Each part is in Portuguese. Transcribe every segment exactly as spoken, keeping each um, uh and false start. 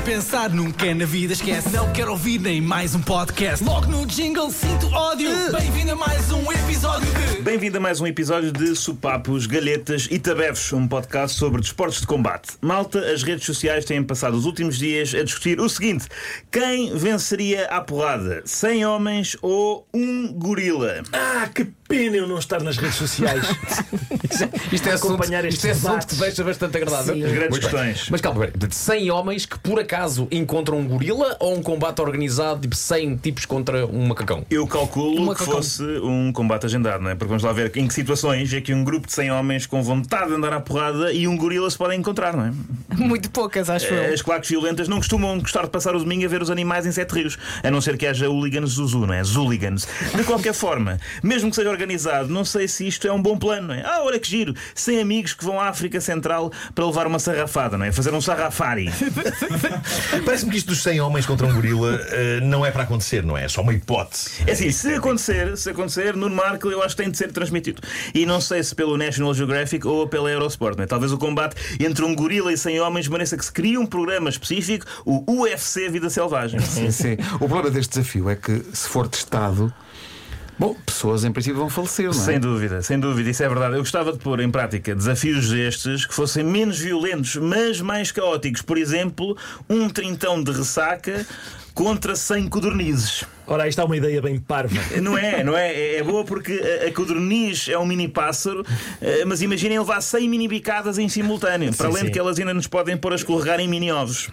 pensar nunca na vida, esquece. Não quero ouvir nem mais um podcast. Logo no jingle sinto ódio. Bem-vindo a mais um episódio de... Bem-vindo a mais um episódio de Sopapos, Galhetas e Tabefos, um podcast sobre desportos de combate. Malta, as redes sociais têm passado os últimos dias a discutir o seguinte: quem venceria à porrada? cem homens ou um gorila? Ah, que pena eu não estar nas redes sociais. Isto é assunto, acompanhar isto é estes assunto que te deixa bastante agradável. Sim. As grandes Muito questões. bem. Mas calma, de cem homens que por acaso encontram um gorila ou um combate organizado, tipo cem tipos contra um macacão? Eu calculo Um que macacão. fosse um combate agendado, não é? Porque vamos lá ver em que situações é que um grupo de cem homens com vontade de andar à porrada e um gorila se podem encontrar, não é? Muito poucas, acho eu. As claques violentas não costumam gostar de passar o domingo a ver os animais em sete rios, a não ser que haja hooligans Zuzu, não é? Zuligans. De qualquer forma, mesmo que seja organizado, não sei se isto é um bom plano, não é? Ah, olha que giro, cem amigos que vão à África Central para levar uma sarrafada, não é? Fazer um sarrafari. Parece-me que isto dos cem homens contra um gorila eh, não é para acontecer, não é? É só uma hipótese. É assim, se acontecer, se acontecer, Nuno Marco eu acho que tem de ser transmitido. E não sei se pelo National Geographic ou pela Eurosport, não é? Talvez o combate entre um gorila e cem homens mereça que se crie um programa específico, o U F C Vida Selvagem. Sim, sim. O problema deste desafio é que, se for testado, bom, pessoas em princípio vão falecer, não é? Sem dúvida, sem dúvida, isso é verdade. Eu gostava de pôr em prática desafios destes que fossem menos violentos, mas mais caóticos. Por exemplo, um trintão de ressaca contra cem codornizes. Ora, isto é uma ideia bem parva. Não é, não é? É boa porque a, a codorniz é um mini pássaro, eh, mas imaginem levar cem mini bicadas em simultâneo, para além sim. de que elas ainda nos podem pôr a escorregar em mini ovos.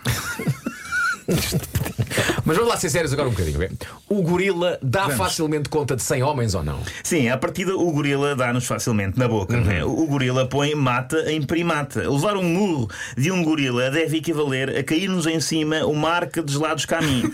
Mas vamos lá ser sérios agora um bocadinho. Bem? O gorila dá Vamos. facilmente conta de cem homens ou não? Sim, à partida o gorila dá-nos facilmente na boca, não é? O gorila põe mata em primata. Levar um murro de um gorila deve equivaler a cair-nos em cima uma arca de gelados caminho.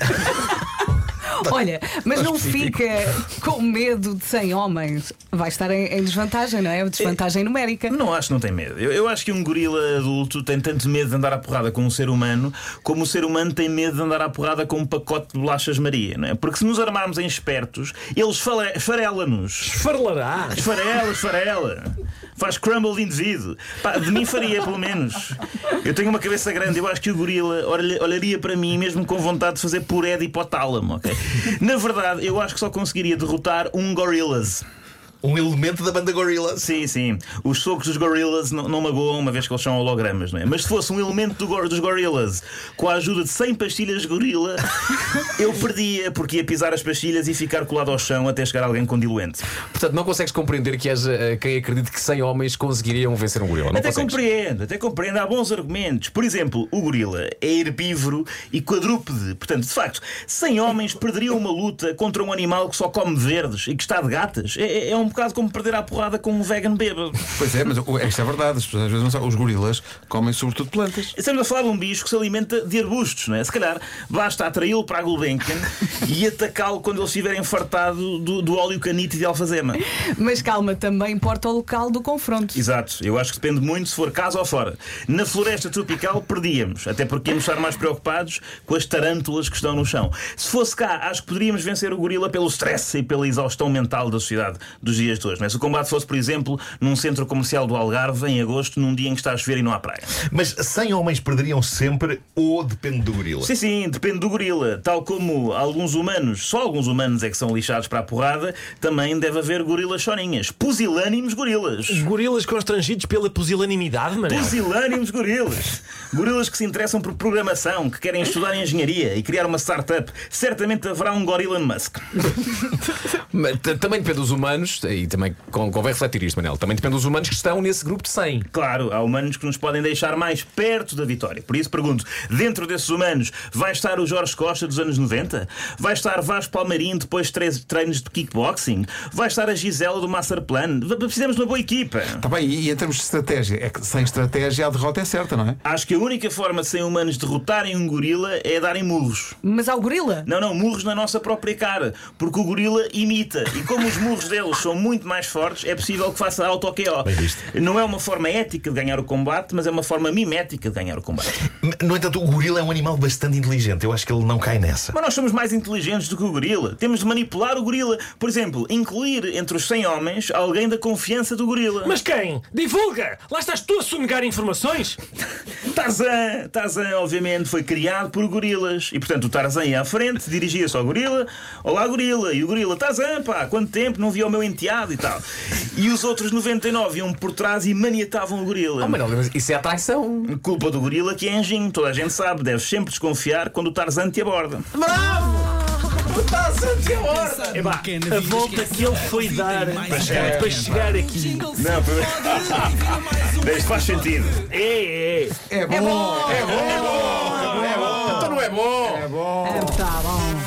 Olha, mas não fica com medo de cem homens. Vai estar em, em desvantagem, não é? Desvantagem numérica. Não acho que não tem medo. Eu, eu acho que um gorila adulto tem tanto medo de andar à porrada com um ser humano como o ser humano tem medo de andar à porrada com um pacote de bolachas Maria, não é? Porque se nos armarmos em espertos, ele esfale- esfarela-nos. Farlará. Esfarela, esfarela. Faz crumble de indivíduo. Pá, de mim faria, pelo menos. Eu tenho uma cabeça grande. Eu acho que o gorila olha- olharia para mim mesmo com vontade de fazer puré de hipotálamo, ok? Na verdade, eu acho que só conseguiria derrotar um Gorillaz. Um elemento da banda Gorillaz. Sim, sim. Os socos dos Gorillaz não, não magoam, uma vez que eles são hologramas, não é? Mas se fosse um elemento do gor- dos Gorillaz com a ajuda de cem pastilhas de gorila, eu perdia, porque ia pisar as pastilhas e ficar colado ao chão até chegar alguém com diluente. Portanto, não consegues compreender que haja eh, quem acredite que cem homens conseguiriam vencer um gorila. Não Até consegues. compreendo, até compreendo, há bons argumentos. Por exemplo, o gorila é herbívoro e quadrúpede. Portanto, de facto, cem homens perderiam uma luta contra um animal que só come verdes e que está de gatas. É, é um bocado como perder à porrada com um vegan bêbado. Pois é, mas o- isto é verdade. As pessoas às vezes não sabem. Os gorilas comem sobretudo plantas. Estamos a falar de um bicho que se alimenta de arbustos, não é? Se calhar basta atraí-lo para a Gulbenkian e atacá-lo quando ele estiver enfartado do, do óleo canite de alfazema. Mas calma, também importa o local do confronto. Exato, eu acho que depende muito se for casa ou fora. Na floresta tropical perdíamos, até porque íamos estar mais preocupados com as tarântulas que estão no chão. Se fosse cá, acho que poderíamos vencer o gorila pelo stress e pela exaustão mental da sociedade dos dias de hoje, não é? Se o combate fosse, por exemplo, num centro comercial do Algarve em agosto, num dia em que está a chover e não há praia. Mas cem homens perderiam sempre ou depende do gorila? Sim, sim, depende do gorila. Tal como alguns humanos, só alguns humanos é que são lixados para a porrada, também deve haver gorilas choninhas. Pusilânimos gorilas. Os gorilas constrangidos pela pusilanimidade, Manel. Pusilânimos gorilas. Gorilas que se interessam por programação, que querem estudar engenharia e criar uma startup. Certamente haverá um gorila Musk. Mas t- também depende dos humanos, e também con- convém refletir isto, Manel. Também depende dos humanos que estão nesse grupo de cem. Claro, há humanos que nos podem deixar mais perto da vitória. Por isso pergunto, dentro desses humanos vai estar o Jorge Costa dos anos noventa? Vai estar Vasco Palmeirim depois de três treinos de kickboxing? Vai estar a Gisela do Masterplan? V- Precisamos de uma boa equipa. Está bem, e, e em termos de estratégia, é que sem estratégia a derrota é certa, não é? Acho que a única forma de cem humanos derrotarem um gorila é darem murros. Mas ao gorila? Não, não, murros na nossa própria cara. Porque o gorila imita. E como os murros deles são muito mais fortes, é possível que faça auto-K O. Bem visto. Não é uma forma ética de ganhar o combate, mas é uma forma mimética de ganhar o combate. No entanto, o gorila é um animal bastante inteligente. Eu acho que ele não cai nessa. Mas nós somos mais inteligentes do que o gorila. Temos de manipular o gorila. Por exemplo, incluir entre os cem homens alguém da confiança do gorila. Mas quem? Divulga! Lá estás tu a sonegar informações? Tarzan, Tarzan, obviamente, foi criado por gorilas. E, portanto, o Tarzan ia à frente, dirigia-se ao gorila. Olá, gorila. E o gorila, Tarzan, pá, quanto tempo não via o meu enteado e tal. E os outros noventa e nove iam por trás e maniatavam o gorila. Oh, Manuel, mas isso é a traição. Culpa do gorila que é anjinho. Toda a gente sabe. Deves sempre desconfiar quando o Tarzan te aborda. O Tarzan te aborda. Epá, a volta que ele foi dar para chegar, para chegar aqui. Não, isto faz sentido. É, é. É bom! É bom! É bom! Então não é bom! É bom! Tá bom.